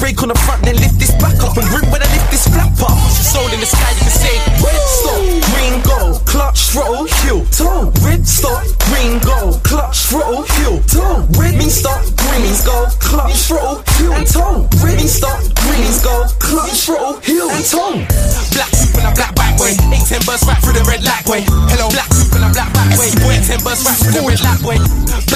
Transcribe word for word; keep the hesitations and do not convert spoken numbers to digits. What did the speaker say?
brake on the front, then lift this back up. And grip when I lift this flap up. Soul in the sky, you can say red stop, green go, clutch, throttle, heel, toe. Red stop, green go, clutch, throttle, heel, toe. Red means stop, green means go, clutch, throttle, heel, and toe. Red means stop, green means go, clutch, throttle, heel, and toe. Black suit and a black back way, eight ten burst right through the red light way. Hello, black suit and a black back way, boy ten burst right through the red light way.